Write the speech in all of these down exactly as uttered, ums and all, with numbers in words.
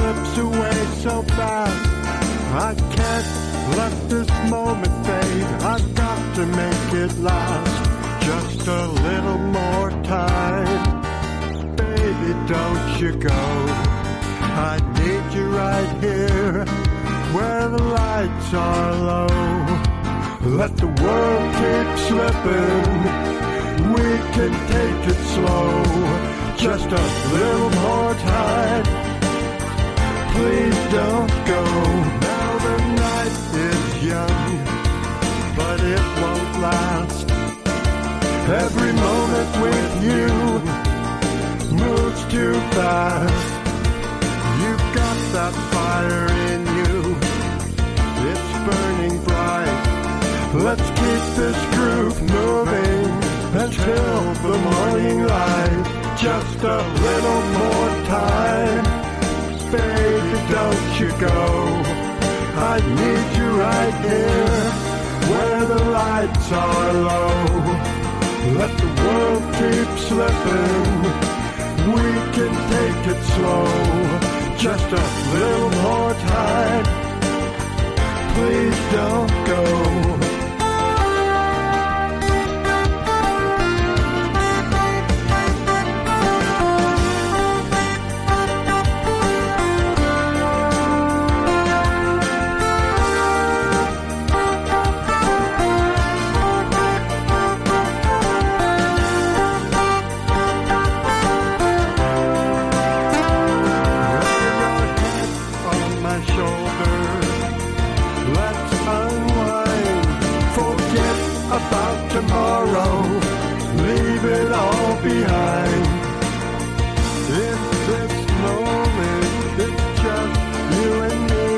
slips away so fast. I can't let this moment fade. I've got to make it last. Just a little more time. Baby, don't you go. I need you right here where the lights are low. Let the world keep slipping. We can take it slow. Just a little more time. Please don't go. Now the night is young, but it won't last. Every moment with you moves too fast. You've got that fire in you. It's burning bright. Let's keep this groove moving until the morning light. Just a little more time. Baby, don't you go. I need you right here where the lights are low. Let the world keep slipping. We can take it slow. Just a little more time. Please don't go. Tomorrow, leave it all behind. In this moment, it's just you and me,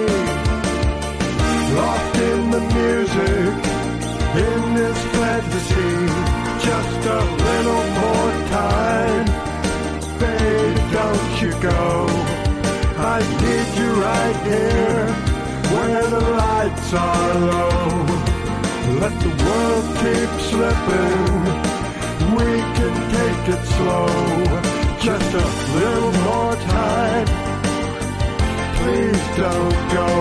lost in the music, in this fantasy. Just a little more time. Babe, don't you go. I need you right here where the lights are low. Let the world keep slipping. We can take it slow. Just a little more time. Please don't go.